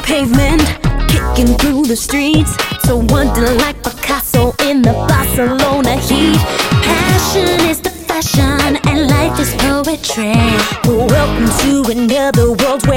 pavement, kicking through the streets, so wondering like Picasso in the Barcelona heat. Passion is the fashion and life is poetry. Welcome to another world